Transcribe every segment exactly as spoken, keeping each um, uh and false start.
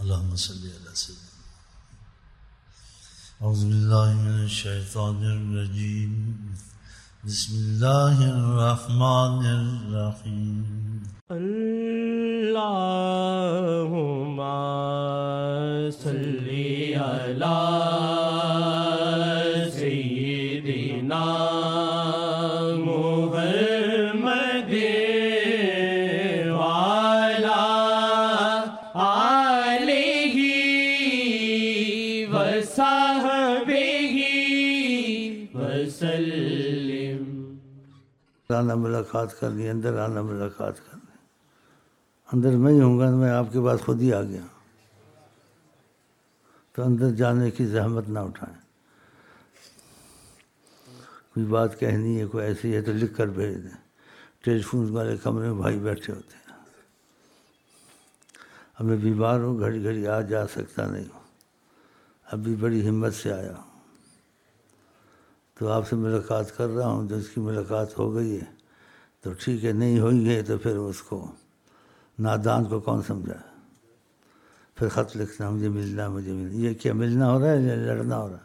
اللهم صل على سيدنا. أعوذ بالله من الشيطان الرجيم. بسم الله الرحمن الرحيم. اللهم صل على سيدنا محمد وعلى آله وصحبه وسلم. آنا ملاقات کرنی، اندر آنا ملاقات کرنی. اندر میں ہی ہوں گا، میں آپ کے پاس خود ہی آ گیا، تو اندر جانے کی زحمت نہ اٹھائیں. کوئی بات کہنی ہے، کوئی ایسی ہے تو لکھ کر بھیج دیں. ٹیلی فون والے کمرے میں بھائی بیٹھے ہوتے ہیں. اب میں بیمار ہوں، گھڑی گھڑی آ جا سکتا نہیں ہوں، اب بھی بڑی ہمت سے آیا ہوں، تو آپ سے ملاقات کر رہا ہوں. جس کی ملاقات ہو گئی ہے تو ٹھیک ہے، نہیں ہوئی ہے تو پھر اس کو نادان کو کون سمجھا. پھر خط لکھنا مجھے ملنا مجھے ملنا. یہ کیا ملنا ہو رہا ہے یا لڑنا ہو رہا ہے؟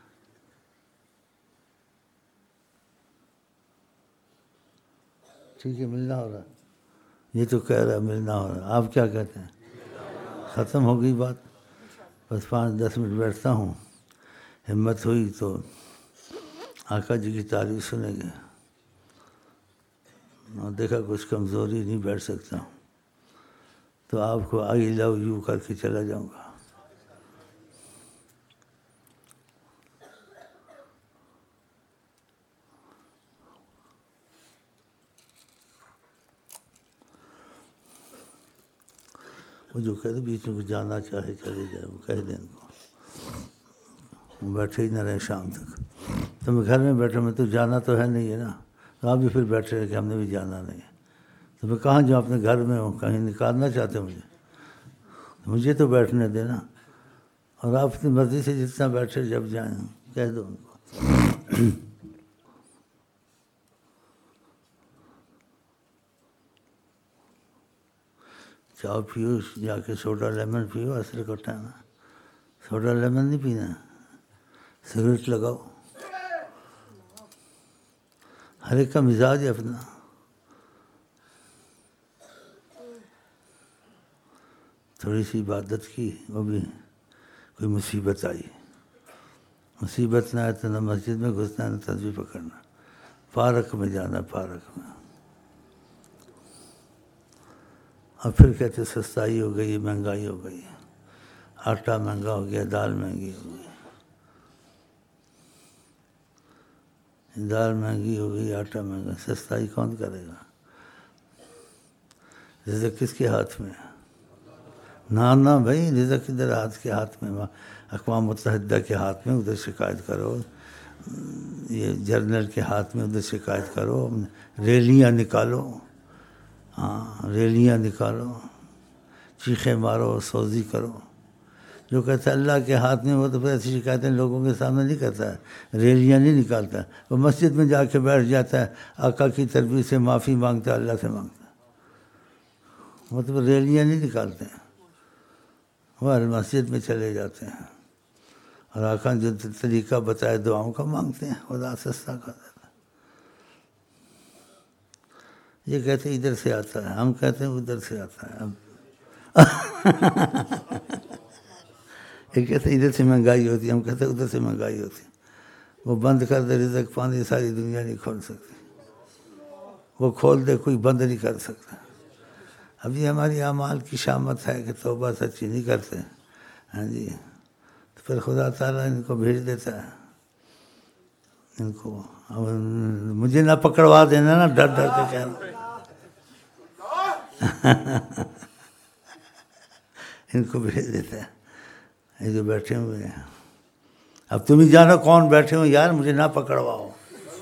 ٹھیک ہے، ملنا ہو رہا ہے. یہ تو کہہ رہا ہے ملنا ہو رہا ہے. آپ کیا کہتے ہیں؟ ختم ہو گئی بات. بس پانچ دس منٹ بیٹھتا ہوں، ہمت ہوئی تو آقا جی کی تعریف سنیں گے. اور دیکھا کچھ کمزوری نہیں، بیٹھ سکتا ہوں تو آپ کو آئی لو یو کر کے چلا جاؤں گا. وہ جو کہتے بیچ میں جانا چاہے چلے جائے، وہ کہہ دیں ان کو، بیٹھے ہی نہ رہے شام تک. تو میں گھر میں بیٹھا، میں تو جانا تو ہے نہیں ہے نا. تو آپ بھی پھر بیٹھے رہے کہ ہم نے بھی جانا نہیں ہے. تو میں کہاں جاؤں؟ اپنے گھر میں ہوں. کہیں نکالنا چاہتے مجھے؟ مجھے تو بیٹھنے دینا. اور آپ اپنی مرضی سے جتنا بیٹھے جب جائیں کہہ دو ان کو. چاؤ پیو، جا کے سوڈا لیمن پیو. اصل کو ٹائم ہے سوڈا لیمن نہیں پینا. سگریٹ لگاؤ. ہر ایک کا مزاج ہے اپنا. تھوڑی سی عبادت کی، وہ بھی کوئی مصیبت آئی. مصیبت نہ آئے تو نہ مسجد میں گھسنا نہ تسبیح پکڑنا. پارک میں جانا، پارک میں. اور پھر کہتے سستائی ہو گئی، مہنگائی ہو گئی، آٹا مہنگا ہو گیا، دال مہنگی ہو گئی. دال مہنگی ہو گئی، آٹا مہنگا. سستائی کون کرے گا؟ رزق کس کے ہاتھ میں ہے؟ نہ نہ بھائی، رزق ادھر ہاتھ کے ہاتھ میں، اقوام متحدہ کے ہاتھ میں، ادھر شکایت کرو. یہ جرنل کے ہاتھ میں، ادھر شکایت کرو. ریلیاں نکالو، ہاں ریلیاں نکالو، چیخیں مارو، سوزی کرو. جو کہتا ہے اللہ کے ہاتھ میں، وہ تو پھر ایسی شکایتیں لوگوں کے سامنے نہیں کرتا ہے، ریلیاں نہیں نکالتا. وہ مسجد میں جا کے بیٹھ جاتا ہے، آقا کی تربیت سے معافی مانگتا ہے، اللہ سے مانگتا ہے. مطلب ریلیاں نہیں نکالتے ہیں، وہ مسجد میں چلے جاتے ہیں اور آقا جو طریقہ بتائے دعاؤں کا مانگتے ہیں، خدا سستا کر دیتا ہے. یہ کہتے ہیں ادھر سے آتا ہے، ہم کہتے ہیں ادھر سے آتا ہے. اب یہ کہتے ہیں ادھر سے مہنگائی ہوتی ہے، ہم کہتے ہیں ادھر سے مہنگائی ہوتی ہے. وہ بند کر دے رزق پانی، ساری دنیا نہیں کھول سکتی. وہ کھول دے، کوئی بند نہیں کر سکتا. اب یہ ہماری اعمال کی شامت ہے کہ توبہ سچی نہیں کرتے. ہاں جی، تو پھر خدا تعالیٰ ان کو بھیج دیتا ہے. ان کو مجھے نہ پکڑوا دینا نا، ڈر ڈر کے کہنا. ان کو بھیج دیتا ہے. یہ جو بیٹھے ہوئے ہیں، اب تم ہی جانو کون بیٹھے ہو یار، مجھے نہ پکڑواؤ.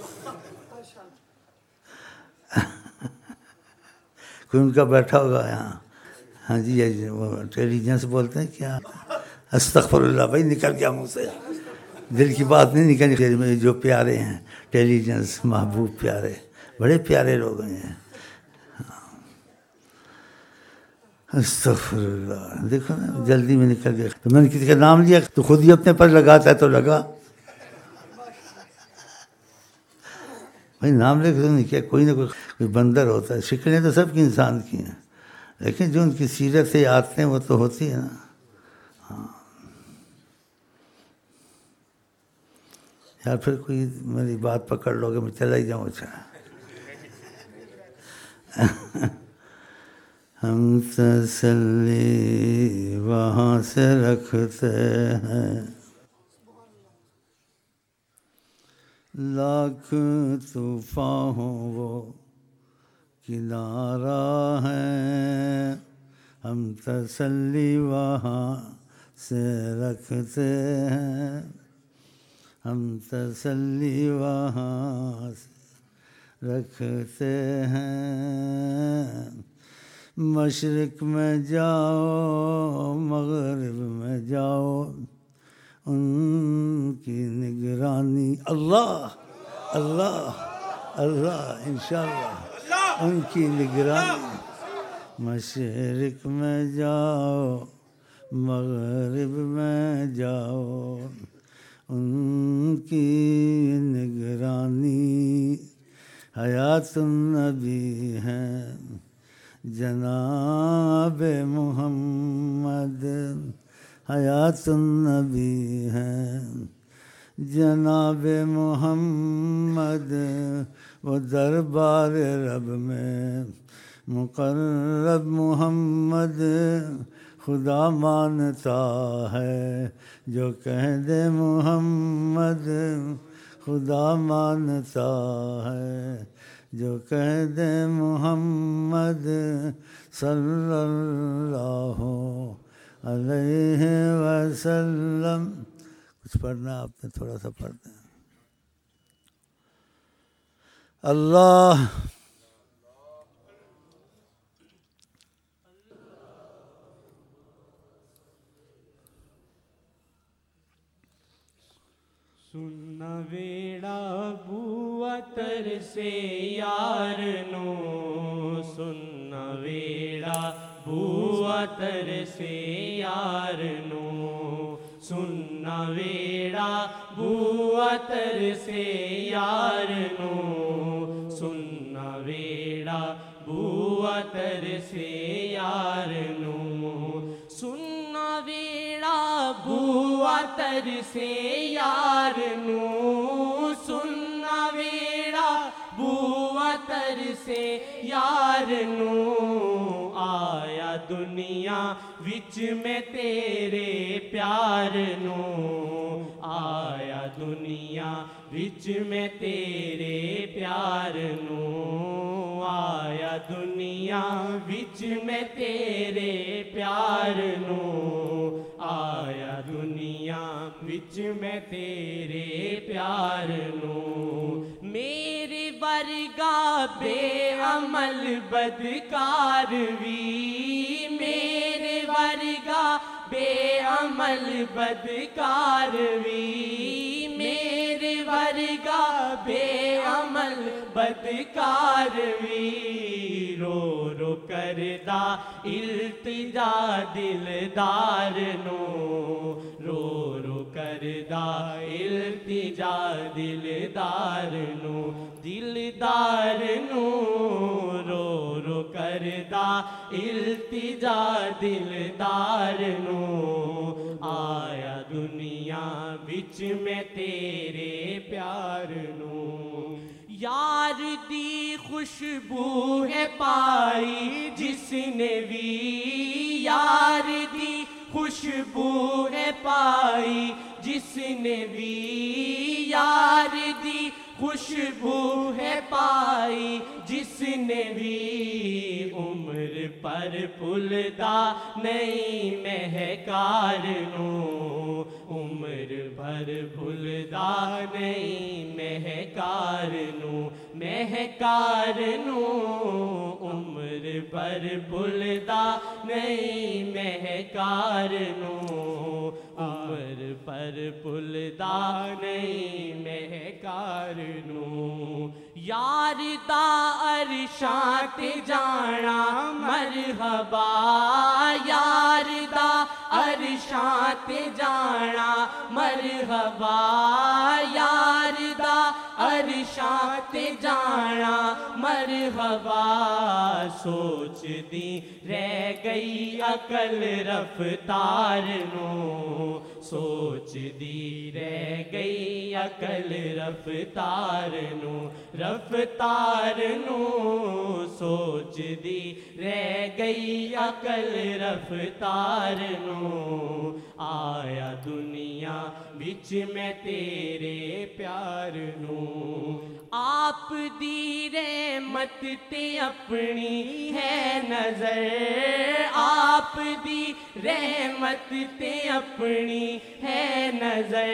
کوئی ان کا بیٹھا ہوگا یہاں. ہاں جی، وہ انٹیلیجنس بولتے ہیں کیا؟ استغفر اللہ. بھائی نکل گیا منہ سے، دل کی بات نہیں نکلی. میں جو پیارے ہیں انٹیلیجنس، محبوب پیارے، بڑے پیارے لوگ ہیں. استغفر اللہ. دیکھو نا جلدی میں نکل گیا. تو میں نے کسی کا نام لیا تو خود ہی اپنے پر لگاتا ہے تو لگا. بھائی نام لے کے تو نہیں کیا. کوئی نہ کوئی کوئی بندر ہوتا ہے. شکلیں تو سب کی انسان کی ہیں لیکن جو ان کی سیرت سے عادتیں وہ تو ہوتی ہیں نا. ہاں یار پھر کوئی میری بات پکڑ لو گے میں چلا ہی جاؤں. اچھا ہم تسلی وہاں سے رکھتے ہیں لاکھ طوفان ہو وہ کنارہ ہے. ہم تسلی وہاں سے رکھتے ہیں ہم تسلی وہاں سے رکھتے ہیں. مشرق میں جاؤ مغرب میں جاؤ ان کی نگرانی. اللہ اللہ اللہ انشاءاللہ ان کی نگرانی. مشرق میں جاؤ مغرب میں جاؤ ان کی نگرانی. حیات النبی ہے جناب محمد حیات النبی ہے جناب محمد. وہ دربار رب میں مقرب محمد. خدا مانتا ہے جو کہہ دے محمد. خدا مانتا ہے جو کہہ دے محمد صلی اللہ علیہ وسلم. کچھ پڑھنا آپ نے تھوڑا سا پڑھ دیں. اللہ سننا ویڑا بوتر سے یار نو سننا ویڑا بوتر سے یار نو سننا ویڑا بوتر سے یار نو سننا ویڑا بوتر سے یار نو سننا ویڑا بوتر سے یار نو سننا ویڑا بوتر سے یار نو. آیا دنیا وچ میں تیرے پیار نو آیا دنیا وچ میں تیرے پیار نو آیا دنیا وچ میں تیرے پیار نو آیا دنیا وچ میں تیرے پیار نو. میرے ورگا بے عمل بدکار وی میرے ورگا بے عمل بدکار وی میرے ورگا بے عمل بدکار وی. رو رو کردا التجا دلدار نو رو رو کردا التجا دلدار نو دلدار نو رو رو کردا التجا دلدار نو. آیا دنیا وچ میں تیرے پیار نو. یار دی خوشبو ہے پائی جس نے بھی یار دی خوشبو ہے پائی جس نے بھی یار دی خوشبو ہے پائی جس نے بھی. عمر پر پھلدا نہیں مہکار نو عمر بھر بھلدا نہیں مہکار نو مہکار نو عمر پر بھلدا نہیں مہکار نو عمر پر بھلدا نہیں مہکار نو. یار دا عرشاں تے جانا مرحبا، یار دا عرشاں تے جانا مرحبا، یار دا عرشاں تے جانا مرحبا، سوچ دی رہ گئی عقل رفتار نو، سوچ دی رہ گئی عقل رفتار نو، رفتار نو سوچ دی رہ گئی عقل رفتار نو، آیا دنیا وچ میں تیرے پیار نو، آپ دی رحمت تے اپنی ہے نظر، آپ دی رحمت تے اپنی ہے نظر،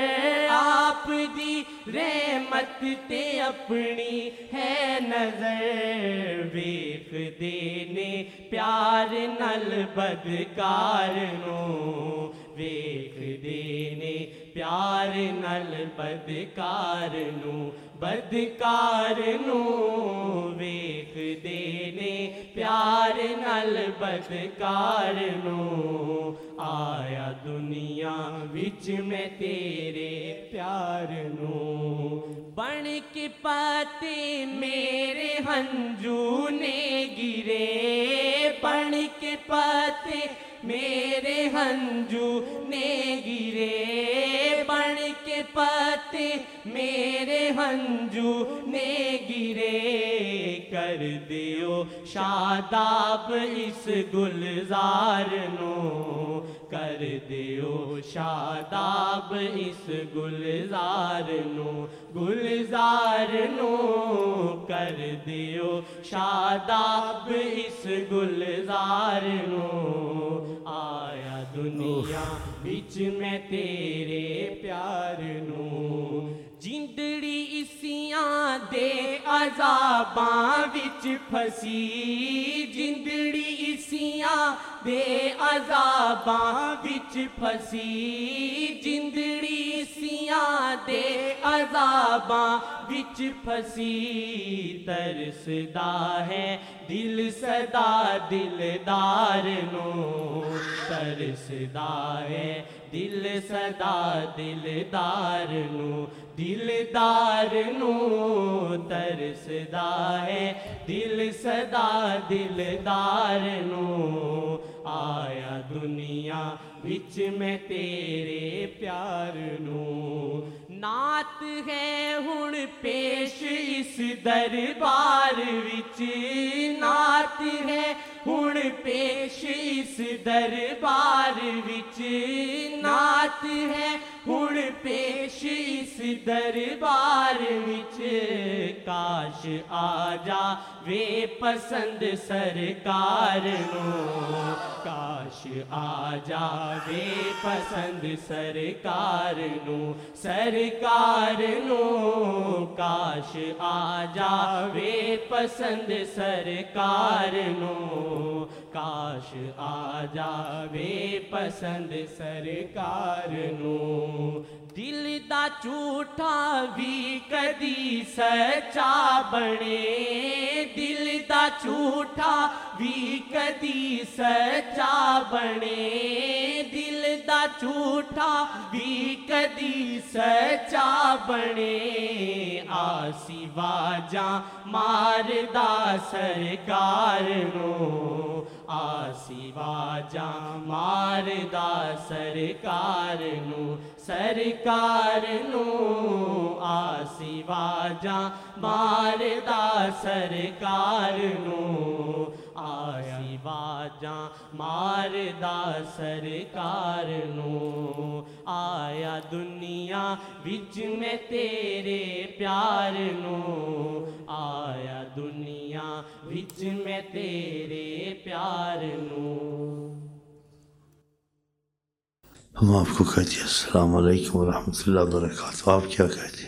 آپ دی رحمت تے اپنی ہے نظر، ویکھ دینے پیار نال بدکار نو، ویکھ دینے پیار نال بدکار نو، بدکار نو ویکھ دینے پیار نال بدکار نو، آیا دنیا وچ میں تیرے پیار نو، بن کے پاتے میرے ہنجو نے گرے، بن کے پاتے میرے ہنجو نے گرے، بن کے پاتے میرے ہنجو نے گرے، کر دیو شاداب اس گلزار نو، کر دیو شاداب اس گلزار نو، گلزار نو کر دیو شاداب اس گلزار نو، آیا دنیا بچ میں تیرے پیار نو، جندڑی اسیاں دے عذاباں وچ پھسی، جندڑی اسیاں دے عذاباں وچ پھسی، جندڑی اسیاں دے عذاباں وچ پھسی، ترسدا ہے دل سدا دلدار نو، ترسدا ہے دل سدا دلدار نو، دلدار نو ترسدا ہے دل سدا دلدار نو، آیا دنیا وچ میں تیرے پیار نو، نعت ہے ہن پیش اس دربار وچ، نعت ہے ہن پیش اس دربار وچ، نعت ہے ہن پیش اس دربار وچ، کاش آ جا وے پسند سرکار نو، کاش آ جا وے پسند سرکار نو، سرکار نو کاش آ جا وے پسند سرکار نو، کاش آ جا وے پسند سرکار نو، دل دا جھوٹا بھی کدی سچا بنے، دل دا جھوٹا بھی کدی سچا بنے، دل دا جھوٹا بھی کدی سچا بنے، آسی واجاں ماردا سرکار نو، آسی واجاں ماردا سرکار نو، سرکار نو آسی واجاں ماردا سرکار نو، آسی واجاں ماردا سرکار نو، آیا دنیا وچ میں تیرے پیار نو، آیا دنیا وچ میں تیرے پیار نو۔ ہم آپ کو کہتے ہیں السلام علیکم ورحمۃ اللہ وبرکاتہ، آپ کیا کہتے ہیں؟